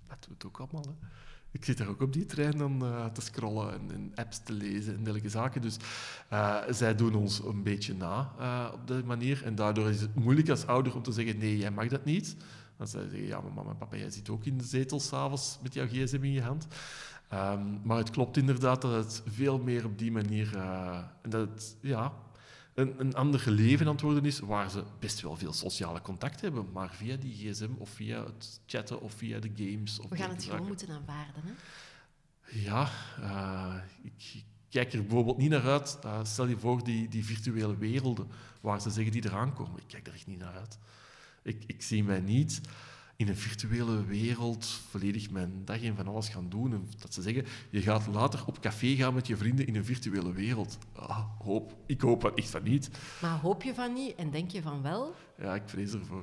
dat doet het ook allemaal. Hè. Ik zit daar ook op die trein dan uh, te scrollen en, en apps te lezen en dergelijke zaken. Dus uh, zij doen ons een beetje na uh, op die manier. En daardoor is het moeilijk als ouder om te zeggen, nee, jij mag dat niet. Dan zij zeggen, ja, maar mama en papa, jij zit ook in de zetel s'avonds met jouw gsm in je hand. Um, maar het klopt inderdaad dat het veel meer op die manier... Uh, en dat het, ja... Een, een ander leven aan het worden is, waar ze best wel veel sociale contact hebben, maar via die gsm of via het chatten of via de games. Of We gaan het zaken. gewoon moeten aanvaarden, hè? Ja, uh, ik, ik kijk er bijvoorbeeld niet naar uit. Uh, stel je voor die, die virtuele werelden, waar ze zeggen die eraan komen. Ik kijk er echt niet naar uit. Ik, ik zie mij niet in een virtuele wereld volledig mijn dag en van alles gaan doen. En dat ze zeggen, je gaat later op café gaan met je vrienden in een virtuele wereld. Ah, hoop. Ik hoop echt van niet. Maar hoop je van niet en denk je van wel? Ja, ik vrees ervoor.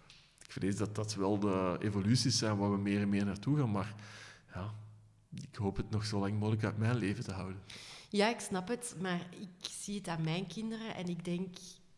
Ik vrees dat dat wel de evoluties zijn waar we meer en meer naartoe gaan. Maar ja, ik hoop het nog zo lang mogelijk uit mijn leven te houden. Ja, ik snap het. Maar ik zie het aan mijn kinderen en ik denk...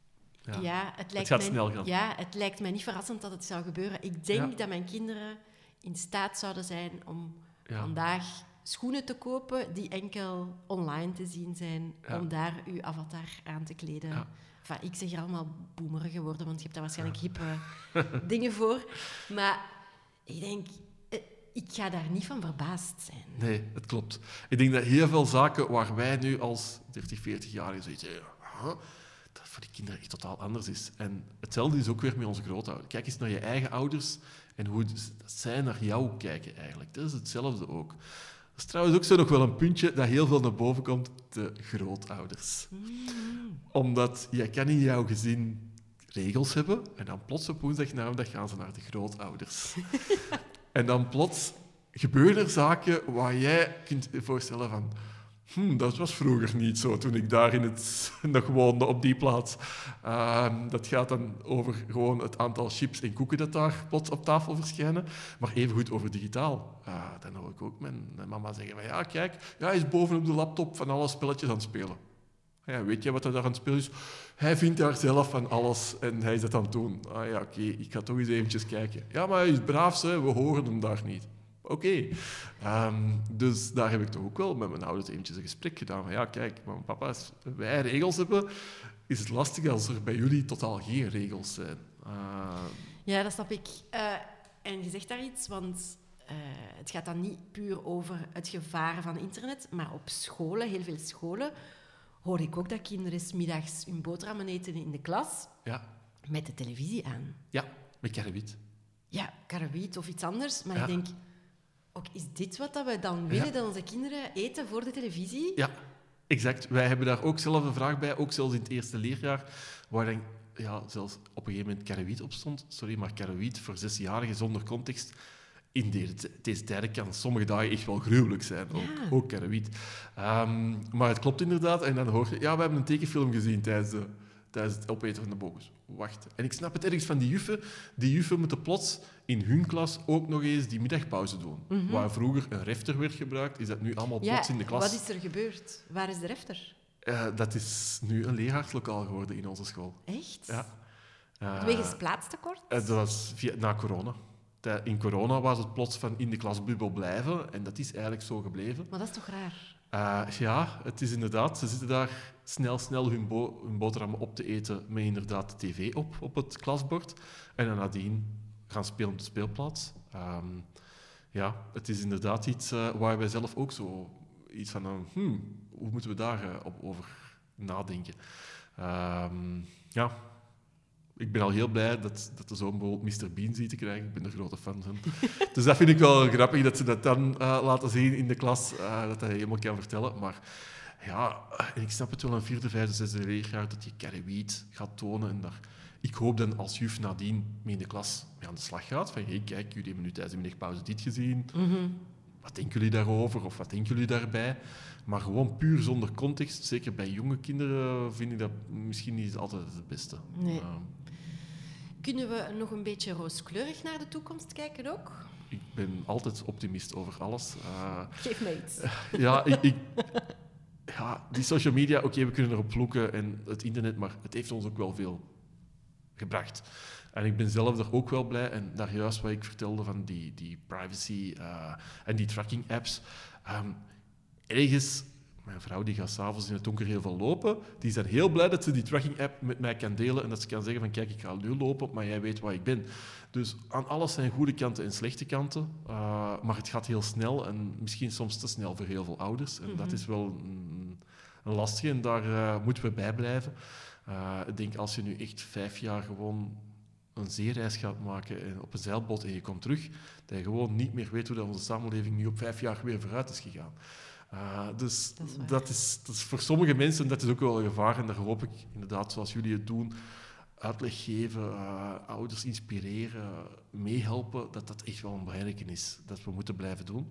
Ja, ja, het, lijkt het gaat mij, snel gaan. Ja, het lijkt mij niet verrassend dat het zou gebeuren. Ik denk Ja. dat mijn kinderen in staat zouden zijn om Ja. vandaag schoenen te kopen die enkel online te zien zijn, Ja. om daar uw avatar aan te kleden. Ja. Enfin, ik zeg hier allemaal boemerig geworden, want je hebt daar waarschijnlijk hippe dingen voor. Maar ik denk, eh, ik ga daar niet van verbaasd zijn. Nee, het klopt. Ik denk dat heel veel zaken waar wij nu als dertig, veertig-jarigen zoiets zeggen, huh, dat voor die kinderen echt totaal anders is. En hetzelfde is ook weer met onze grootouders. Kijk eens naar je eigen ouders en hoe zij naar jou kijken eigenlijk. Dat is hetzelfde ook. Dat is trouwens ook zo nog wel een puntje dat heel veel naar boven komt, de grootouders. Mm. Omdat jij kan in jouw gezin regels hebben en dan plots op woensdagnamiddag gaan ze naar de grootouders. En dan plots gebeuren er zaken waar jij kunt je voorstellen van... Hm, dat was vroeger niet zo, toen ik daar in het, nog woonde, op die plaats. Uh, dat gaat dan over gewoon het aantal chips en koeken dat daar plots op tafel verschijnen. Maar evengoed over digitaal. Uh, dan hoor ik ook mijn, mijn mama zeggen van... Ja, kijk, ja, hij is bovenop de laptop van alle spelletjes aan het spelen. Ja, weet je wat hij daar aan het spelen is? Hij vindt daar zelf van alles en hij is dat aan het doen. Ah ja, oké, okay, ik ga toch eens eventjes kijken. Ja, maar hij is braaf, hè? We horen hem daar niet. Oké. Okay. Um, dus daar heb ik toch ook wel met mijn ouders eventjes een gesprek gedaan. Van ja, kijk, mama, papa, als wij regels hebben, is het lastig als er bij jullie totaal geen regels zijn. Uh... Ja, dat snap ik. Uh, en je zegt daar iets, want uh, het gaat dan niet puur over het gevaar van internet, maar op scholen, heel veel scholen, hoor ik ook dat kinderen 's middags hun boterhammen eten in de klas ja. met de televisie aan. Ja, met karrewiet. Ja, karrewiet of iets anders. Maar ja. ik denk, ook, is dit wat we dan willen, ja. dat onze kinderen eten voor de televisie? Ja, exact. Wij hebben daar ook zelf een vraag bij, ook zelfs in het eerste leerjaar, waar dan ja, zelfs op een gegeven moment karrewiet op stond. Sorry, maar karrewiet voor zesjarigen zonder context... In deze, deze tijden kan sommige dagen echt wel gruwelijk zijn, ook, ja. ook karrewiet. Um, maar het klopt inderdaad. En dan hoor je, ja, we hebben een tekenfilm gezien tijdens, de, tijdens het opeten van de bogus. Wacht. En ik snap het ergens van die juffen. Die juffen moeten plots in hun klas ook nog eens die middagpauze doen. Mm-hmm. Waar vroeger een refter werd gebruikt, is dat nu allemaal ja, plots in de klas. Wat is er gebeurd? Waar is de refter? Uh, dat is nu een leeraarslokaal geworden in onze school. Echt? Ja. Uh, Wegens plaatstekort? Uh, dat was via, na corona. In corona was het plots van in de klasbubbel blijven. En dat is eigenlijk zo gebleven. Maar dat is toch raar? Uh, ja, het is inderdaad. Ze zitten daar snel, snel hun, bo- hun boterhammen op te eten met inderdaad de tv op, op het klasbord. En dan nadien gaan spelen op de speelplaats. Um, ja, het is inderdaad iets uh, waar wij zelf ook zo iets van... Uh, hmm, hoe moeten we daar uh, op, over nadenken? Um, ja... Ik ben al heel blij dat, dat de zoon bijvoorbeeld mister Bean ziet te krijgen. Ik ben er grote fan van. Dus dat vind ik wel grappig dat ze dat dan uh, laten zien in de klas. Uh, dat hij helemaal kan vertellen. Maar ja, en ik snap het wel een vierde, vijfde, zesde leerjaar dat je karrewiet gaat tonen. En daar, ik hoop dan als juf nadien mee in de klas mee aan de slag gaat. Van, hey, kijk, jullie hebben nu tijdens de middagpauze dit gezien. Mm-hmm. Wat denken jullie daarover? Of wat denken jullie daarbij? Maar gewoon puur zonder context, zeker bij jonge kinderen, vind ik dat misschien niet altijd het beste. Nee. Uh, Kunnen we nog een beetje rooskleurig naar de toekomst kijken ook? Ik ben altijd optimist over alles. Uh, Geef me iets. Uh, ja, ik, ik, ja, die social media, oké, okay, we kunnen erop vloeken en het internet, maar het heeft ons ook wel veel gebracht. En ik ben zelf daar ook wel blij. En daar juist wat ik vertelde van die, die privacy uh, en die tracking apps. Um, ergens, mijn vrouw die gaat s'avonds in het donker heel veel lopen, die is dan heel blij dat ze die tracking app met mij kan delen en dat ze kan zeggen van kijk, ik ga nu lopen, maar jij weet waar ik ben. Dus aan alles zijn goede kanten en slechte kanten. Uh, maar het gaat heel snel en misschien soms te snel voor heel veel ouders. En mm-hmm. dat is wel een, een lastige en daar uh, moeten we bij blijven. Uh, ik denk als je nu echt vijf jaar gewoon een zeereis gaat maken en op een zeilboot en je komt terug, dat je gewoon niet meer weet hoe dat onze samenleving nu op vijf jaar weer vooruit is gegaan. Uh, dus dat is, dat, is, dat is voor sommige mensen dat is ook wel een gevaar en daar hoop ik inderdaad, zoals jullie het doen, uitleg geven, uh, ouders inspireren, meehelpen, dat dat echt wel een belangrijke is, dat we moeten blijven doen.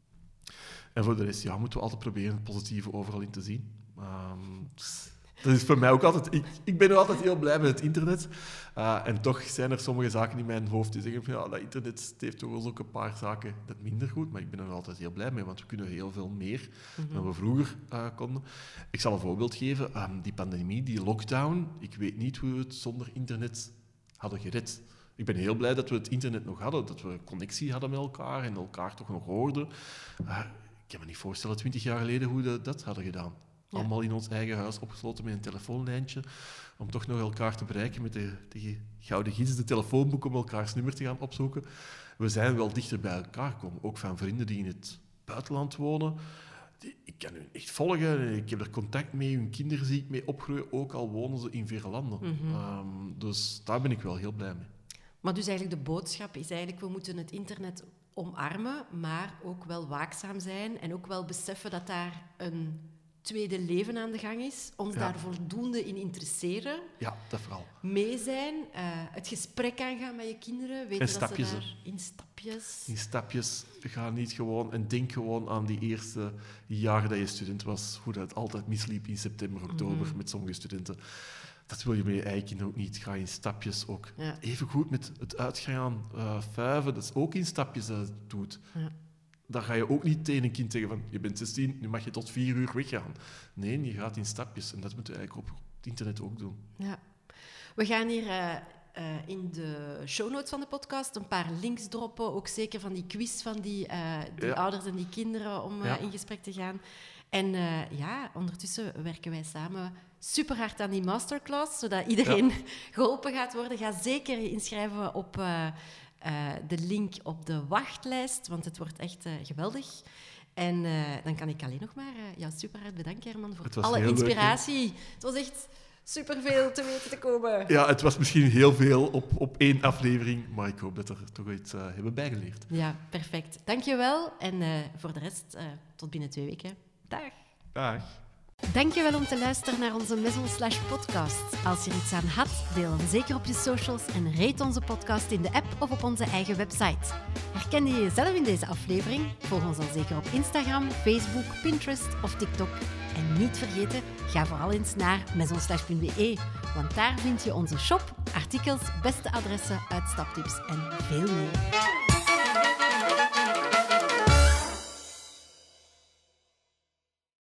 En voor de rest ja, moeten we altijd proberen het positieve overal in te zien. Um, dus dat is voor mij ook altijd... Ik, ik ben nog altijd heel blij met het internet. Uh, en toch zijn er sommige zaken in mijn hoofd die zeggen van ja, dat internet heeft toch wel ook een paar zaken dat minder goed, maar ik ben er nog altijd heel blij mee, want we kunnen heel veel meer mm-hmm. dan we vroeger uh, konden. Ik zal een voorbeeld geven. Um, die pandemie, die lockdown, ik weet niet hoe we het zonder internet hadden gered. Ik ben heel blij dat we het internet nog hadden, dat we connectie hadden met elkaar en elkaar toch nog hoorden. Uh, ik kan me niet voorstellen, twintig jaar geleden, hoe we dat hadden gedaan. Ja. Allemaal in ons eigen huis, opgesloten met een telefoonlijntje, om toch nog elkaar te bereiken met de, de gouden gids, de telefoonboek, om elkaars nummer te gaan opzoeken. We zijn wel dichter bij elkaar gekomen, ook van vrienden die in het buitenland wonen. Die, ik kan hun echt volgen, ik heb er contact mee, hun kinderen zie ik mee opgroeien, ook al wonen ze in verre landen. Mm-hmm. Um, dus daar ben ik wel heel blij mee. Maar dus eigenlijk de boodschap is eigenlijk, we moeten het internet omarmen, maar ook wel waakzaam zijn en ook wel beseffen dat daar een tweede leven aan de gang is, ons ja. daar voldoende in interesseren. Ja, dat vooral. Mee zijn, uh, het gesprek aangaan met je kinderen, weten en stapjes, dat ze daar... In stapjes. In stapjes. Ga niet gewoon... En denk gewoon aan die eerste jaren dat je student was, hoe dat altijd misliep in september, oktober mm. met sommige studenten. Dat wil je met je eigen kinderen ook niet. Ga in stapjes ook. Ja. Even goed met het uitgaan, uh, vuiven, dat is ook in stapjes dat het doet. Ja. Daar ga je ook niet tegen een kind zeggen van je bent zestien, nu mag je tot vier uur weggaan. Nee, je gaat in stapjes. En dat moeten we eigenlijk op het internet ook doen. Ja. We gaan hier uh, uh, in de show notes van de podcast een paar links droppen. Ook zeker van die quiz van die, uh, die ja. ouders en die kinderen om uh, ja. in gesprek te gaan. En uh, ja, ondertussen werken wij samen super hard aan die masterclass, zodat iedereen ja. geholpen gaat worden. Ga zeker je inschrijven op... Uh, Uh, de link op de wachtlijst, want het wordt echt uh, geweldig. En uh, dan kan ik alleen nog maar uh, jou super hard bedanken, Herman, voor alle inspiratie. Leuk, het was echt superveel te weten te komen. Ja, het was misschien heel veel op, op één aflevering, maar ik hoop dat we er toch iets uh, hebben bijgeleerd. Ja, perfect. Dank je wel. En uh, voor de rest, uh, tot binnen twee weken. Dag. Dag. Dankjewel om te luisteren naar onze Maison Slash podcast. Als je er iets aan had, deel hem zeker op je socials en rate onze podcast in de app of op onze eigen website. Herkende je jezelf in deze aflevering? Volg ons dan zeker op Instagram, Facebook, Pinterest of TikTok. En niet vergeten, ga vooral eens naar maisonslash punt b e, want daar vind je onze shop, artikels, beste adressen, uitstaptips en veel meer.